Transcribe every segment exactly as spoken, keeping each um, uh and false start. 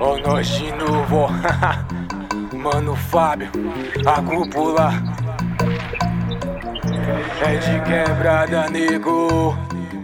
Ó nós de novo, Mano Fábio, a cúpula é de quebrada, nego.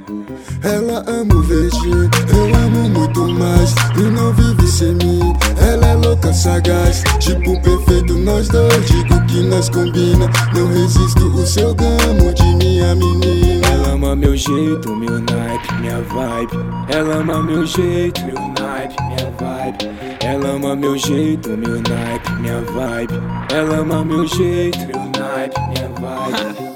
Ela ama o verde, eu amo muito mais. E não vive sem mim, ela é louca, sagaz. Tipo perfeito nós dois, digo que nós combina. Não resisto o seu gamo de minha menina. Ela ama meu jeito, meu naipe, minha vibe. Ela ama meu jeito, meu naipe, minha vibe. Ela ama meu jeito, meu naipe, minha vibe. Ela ama meu jeito, meu naipe, minha vibe.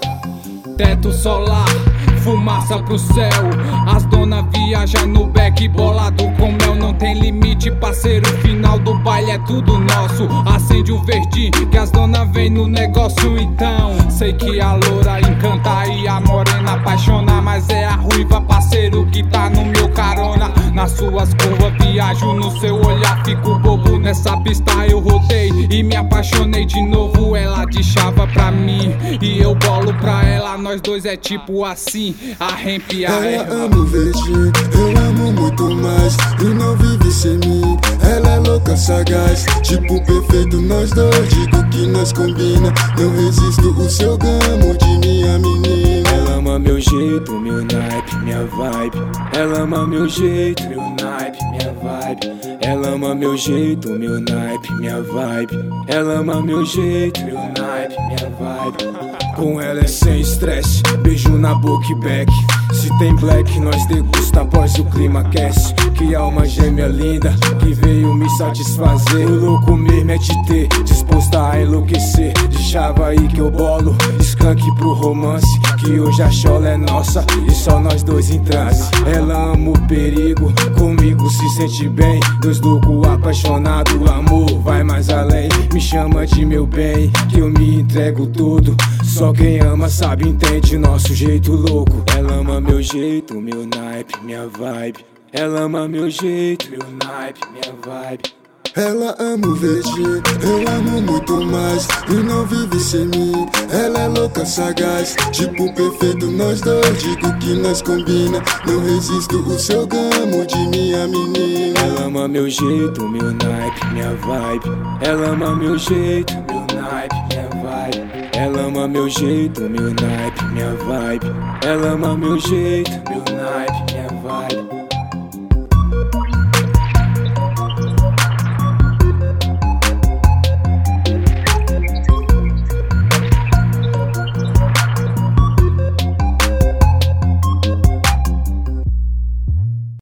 Teto solar, fumaça pro céu. As dona viaja no beck, bolado com mel. Não tem limite, parceiro, final do baile é tudo nosso. Acende o verdinho, que as dona vem no negócio então. Sei que a loura encanta e a morena apaixona, mas é a ruiva, parceiro, que tá no meu carona. Nas suas curvas viajo no seu olhar, fico bobo. Nessa pista eu rodei e me apaixonei de novo. Ela de chava pra mim e eu bolo pra ela. Nós dois é tipo assim, arrepia a erva. Ela ama o verde, eu amo muito mais. E não vive sem mim, ela é louca, sagaz. Tipo perfeito nós dois, digo que nós combina. Não resisto o seu gamo de minha menina. Ela ama meu jeito, meu naipe, minha vibe. Ela ama meu jeito, meu naipe, minha vibe. Ela ama meu jeito, meu naipe, minha vibe. Ela ama meu jeito, meu naipe, minha vibe. Com ela é sem estresse, beijo na boca e back. Se tem black, nós degusta após o clima aquece. Que alma gêmea linda, que veio me satisfazer. O louco mesmo é te ter, disposta a enlouquecer. De chava aí que eu bolo, skunk pro romance. Que hoje a chola é nossa e só nós dois em transe. Ela ama o perigo, comigo se sente bem. Dois loucos apaixonados, o amor vai mais além. Me chama de meu bem, que eu me entrego tudo. Só quem ama sabe, entende nosso jeito louco. Ela ama meu jeito, meu naipe, minha vibe. Ela ama meu jeito, meu naipe, minha vibe. Ela ama o verde, eu amo muito mais. E não vive sem mim, ela é louca, sagaz. Tipo perfeito nós dois, digo que nós combina. Não resisto o seu gamo de minha menina. Ela ama meu jeito, meu naipe, minha vibe. Ela ama meu jeito, meu naipe, minha vibe. Ela ama meu jeito, meu naipe, minha vibe. Ela ama meu jeito, meu naipe.